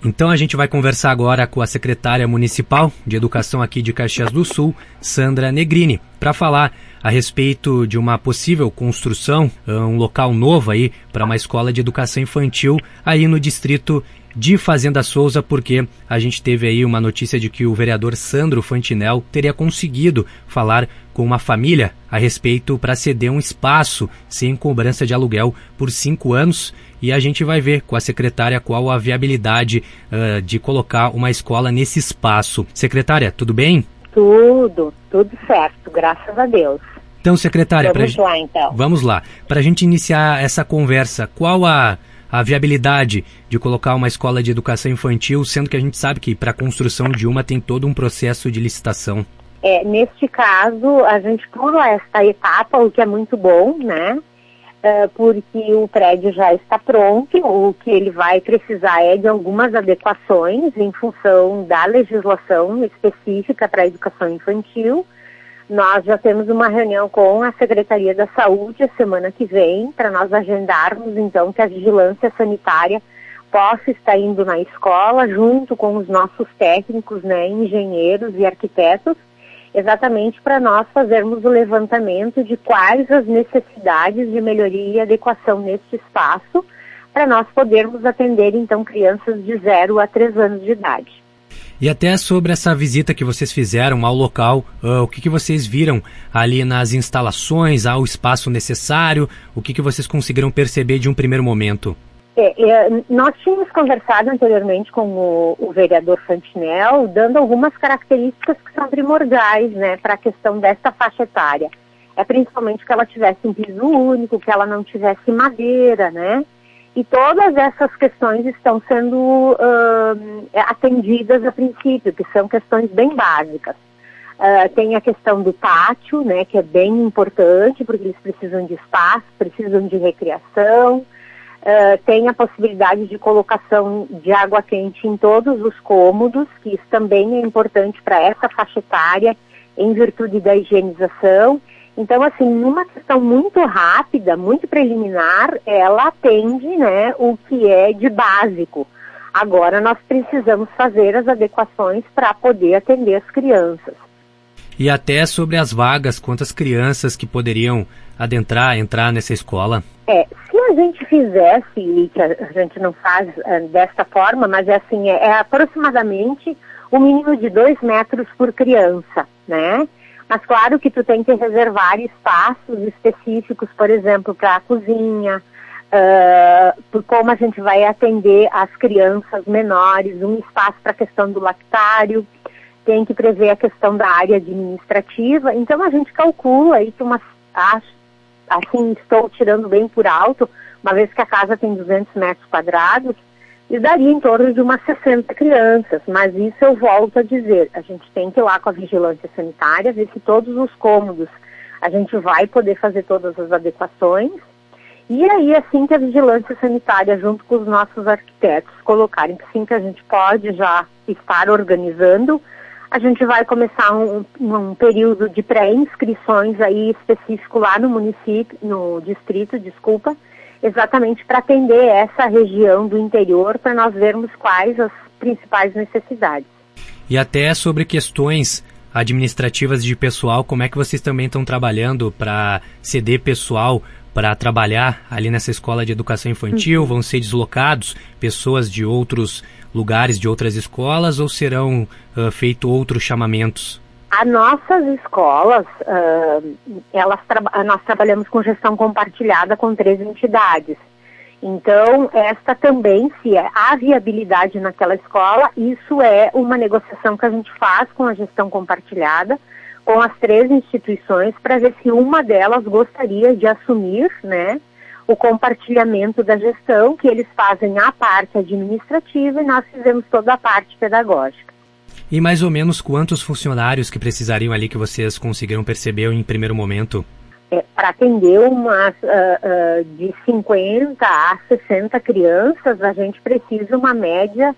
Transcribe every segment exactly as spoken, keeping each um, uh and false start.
Então a gente vai conversar agora com a secretária municipal de educação aqui de Caxias do Sul, Sandra Negrini, para falar a respeito de uma possível construção, um local novo aí para uma escola de educação infantil aí no distrito de Fazenda Souza, porque a gente teve aí uma notícia de que o vereador Sandro Fantinel teria conseguido falar com uma família a respeito para ceder um espaço sem cobrança de aluguel por cinco anos, e a gente vai ver com a secretária qual a viabilidade uh, de colocar uma escola nesse espaço. Secretária, tudo bem? Tudo, tudo certo, graças a Deus. Então, secretária, vamos pra lá, então. Vamos lá. Para a gente iniciar essa conversa, qual a, a viabilidade de colocar uma escola de educação infantil, sendo que a gente sabe que para a construção de uma tem todo um processo de licitação? É, neste caso, a gente pula esta etapa, o que é muito bom, né? Uh, porque o prédio já está pronto, o que ele vai precisar é de algumas adequações em função da legislação específica para a educação infantil. Nós já temos uma reunião com a Secretaria da Saúde a semana que vem, para nós agendarmos, então, que a vigilância sanitária possa estar indo na escola, junto com os nossos técnicos, né, engenheiros e arquitetos, exatamente para nós fazermos o levantamento de quais as necessidades de melhoria e adequação neste espaço, para nós podermos atender, então, crianças de zero a três anos de idade. E até sobre essa visita que vocês fizeram ao local, uh, o que, que vocês viram ali nas instalações, ao espaço necessário, o que, que vocês conseguiram perceber de um primeiro momento? É, é, nós tínhamos conversado anteriormente com o, o vereador Fantinel, dando algumas características que são primordiais, né, para a questão desta faixa etária. É principalmente que ela tivesse um piso único, que ela não tivesse madeira, né, e todas essas questões estão sendo uh, atendidas a princípio, que são questões bem básicas. Uh, tem a questão do pátio, né, que é bem importante, porque eles precisam de espaço, precisam de recreação. Uh, tem a possibilidade de colocação de água quente em todos os cômodos, que isso também é importante para essa faixa etária, em virtude da higienização. Então, assim, numa questão muito rápida, muito preliminar, ela atende, né, o que é de básico. Agora nós precisamos fazer as adequações para poder atender as crianças. E até sobre as vagas, quantas crianças que poderiam adentrar, entrar nessa escola? É, se a gente fizesse, e que a gente não faz uh, desta forma, mas é assim, é, é aproximadamente o mínimo de dois metros por criança, né? Mas claro que tu tem que reservar espaços específicos, por exemplo, para a cozinha, uh, por como a gente vai atender as crianças menores, um espaço para a questão do lactário, tem que prever a questão da área administrativa. Então a gente calcula aí que umas, acho, assim, estou tirando bem por alto, uma vez que a casa tem duzentos metros quadrados, e daria em torno de umas sessenta crianças, mas isso eu volto a dizer, a gente tem que ir lá com a vigilância sanitária, ver se todos os cômodos a gente vai poder fazer todas as adequações, e aí assim que a vigilância sanitária, junto com os nossos arquitetos, colocarem que sim, que a gente pode já estar organizando, a gente vai começar um, um período de pré-inscrições aí específico lá no município, no distrito, desculpa, exatamente para atender essa região do interior, para nós vermos quais as principais necessidades. E até sobre questões administrativas de pessoal, como é que vocês também estão trabalhando para ceder pessoal para trabalhar ali nessa escola de educação infantil? Uhum. Vão ser deslocados pessoas de outros lugares, de outras escolas, ou serão uh, feitos outros chamamentos? As nossas escolas, uh, elas tra- nós trabalhamos com gestão compartilhada com três entidades. Então, esta também, se há viabilidade naquela escola, isso é uma negociação que a gente faz com a gestão compartilhada, com as três instituições, para ver se uma delas gostaria de assumir, né, o compartilhamento da gestão, que eles fazem a parte administrativa e nós fizemos toda a parte pedagógica. E mais ou menos quantos funcionários que precisariam ali que vocês conseguiram perceber em primeiro momento? É, para atender umas uh, uh, de cinquenta a sessenta crianças, a gente precisa uma média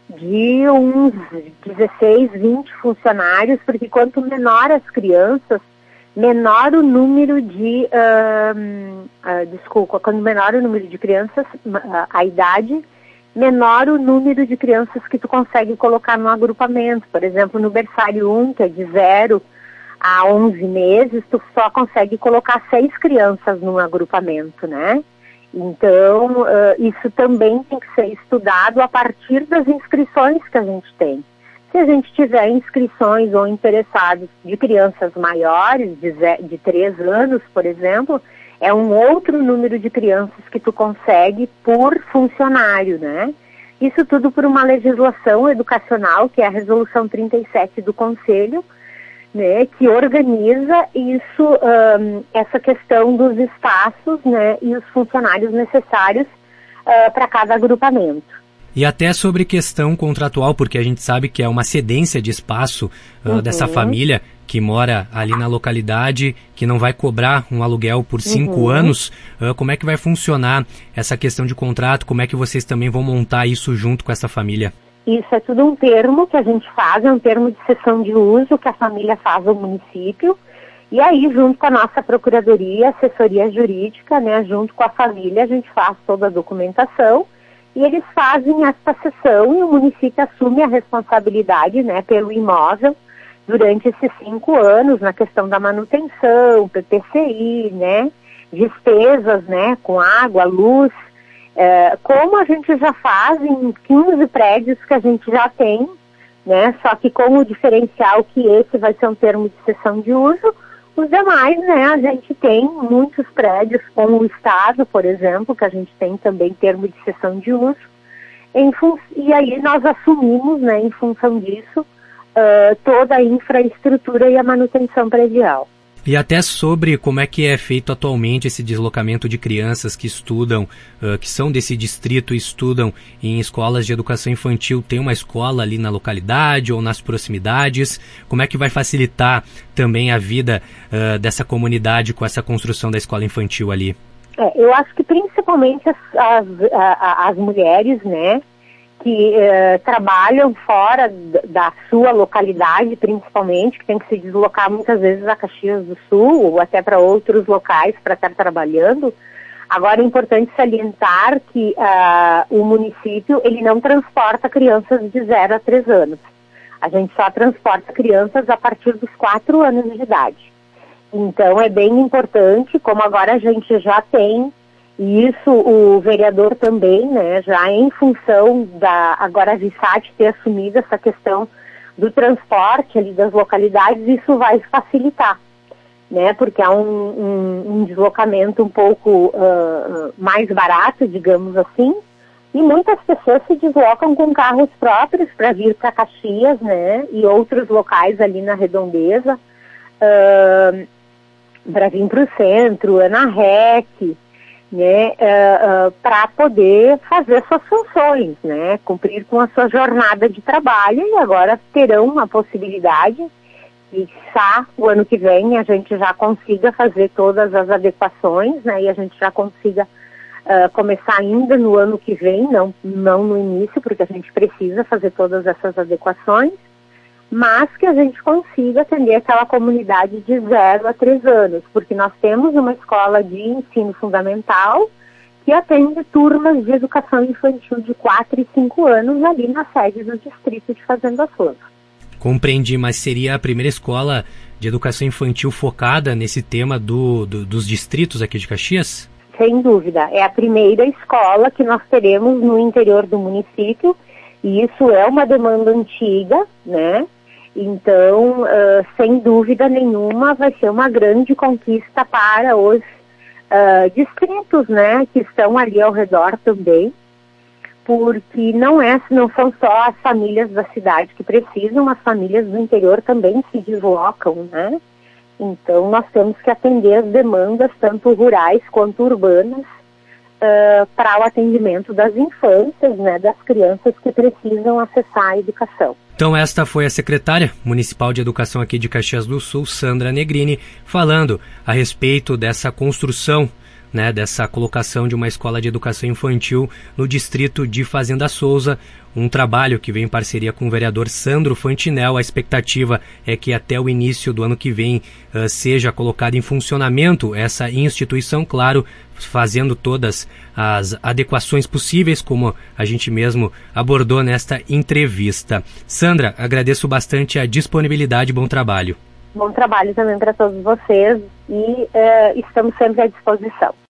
de uns dezesseis, vinte funcionários, porque quanto menor as crianças, menor o número de, uh, uh, desculpa, quando menor o número de crianças, uh, a idade, menor o número de crianças que tu consegue colocar no agrupamento. Por exemplo, no berçário um, que é de zero a onze meses, tu só consegue colocar seis crianças num agrupamento, né? Então, uh, isso também tem que ser estudado a partir das inscrições que a gente tem. Se a gente tiver inscrições ou interessados de crianças maiores, de, de três anos, por exemplo, é um outro número de crianças que tu consegue por funcionário, né? Isso tudo por uma legislação educacional, que é a Resolução trinta e sete do Conselho, né, que organiza isso, um, essa questão dos espaços, né, e os funcionários necessários uh, para cada agrupamento. E até sobre questão contratual, porque a gente sabe que é uma cedência de espaço uh, uhum. dessa família que mora ali na localidade, que não vai cobrar um aluguel por cinco uhum. anos. Uh, como é que vai funcionar essa questão de contrato? Como é que vocês também vão montar isso junto com essa família? Isso é tudo um termo que a gente faz, é um termo de cessão de uso que a família faz ao município. E aí, junto com a nossa procuradoria, assessoria jurídica, né, junto com a família, a gente faz toda a documentação e eles fazem essa cessão e o município assume a responsabilidade, né, pelo imóvel durante esses cinco anos na questão da manutenção, P P C I, né, despesas, né, com água, luz. É, como a gente já faz em quinze prédios que a gente já tem, né, só que com o diferencial que esse vai ser um termo de cessão de uso, os demais, né, a gente tem muitos prédios com o Estado, por exemplo, que a gente tem também termo de cessão de uso, em fun- e aí nós assumimos, né, em função disso, uh, toda a infraestrutura e a manutenção predial. E até sobre como é que é feito atualmente esse deslocamento de crianças que estudam, uh, que são desse distrito e estudam em escolas de educação infantil. Tem uma escola ali na localidade ou nas proximidades? Como é que vai facilitar também a vida uh, dessa comunidade com essa construção da escola infantil ali? É, eu acho que principalmente as, as, as, as mulheres, né, que eh, trabalham fora da sua localidade, principalmente, que tem que se deslocar muitas vezes a Caxias do Sul ou até para outros locais para estar trabalhando. Agora é importante salientar que uh, o município ele não transporta crianças de zero a três anos. A gente só transporta crianças a partir dos quatro anos de idade. Então é bem importante, como agora a gente já tem. E isso o vereador também, né, já em função da, agora a Vissat ter assumido essa questão do transporte ali das localidades, isso vai facilitar, né, porque é um, um, um deslocamento um pouco uh, mais barato, digamos assim, e muitas pessoas se deslocam com carros próprios para vir para Caxias, né, e outros locais ali na redondeza, uh, para vir para o centro, Ana Rec, né, uh, uh, para poder fazer suas funções, né, cumprir com a sua jornada de trabalho, e agora terão a possibilidade de, quiçá, o ano que vem a gente já consiga fazer todas as adequações, né, e a gente já consiga uh, começar ainda no ano que vem, não, não no início, porque a gente precisa fazer todas essas adequações, mas que a gente consiga atender aquela comunidade de zero a três anos, porque nós temos uma escola de ensino fundamental que atende turmas de educação infantil de quatro e cinco anos ali na sede do distrito de Fazenda Sul. Compreendi, mas seria a primeira escola de educação infantil focada nesse tema do, do, dos distritos aqui de Caxias? Sem dúvida, é a primeira escola que nós teremos no interior do município, e isso é uma demanda antiga, né? Então, uh, sem dúvida nenhuma, vai ser uma grande conquista para os uh, distritos, né, que estão ali ao redor também, porque não, é, não são só as famílias da cidade que precisam, as famílias do interior também se deslocam, né? Então, nós temos que atender as demandas, tanto rurais quanto urbanas, uh, para o atendimento das infâncias, né, das crianças que precisam acessar a educação. Então esta foi a secretária municipal de educação aqui de Caxias do Sul, Sandra Negrini, falando a respeito dessa construção né, dessa colocação de uma escola de educação infantil no distrito de Fazenda Souza, um trabalho que vem em parceria com o vereador Sandro Fantinel. A expectativa é que até o início do ano que vem uh, seja colocada em funcionamento essa instituição, claro, fazendo todas as adequações possíveis, como a gente mesmo abordou nesta entrevista. Sandra, agradeço bastante a disponibilidade e bom trabalho. Bom trabalho também para todos vocês e uh, estamos sempre à disposição.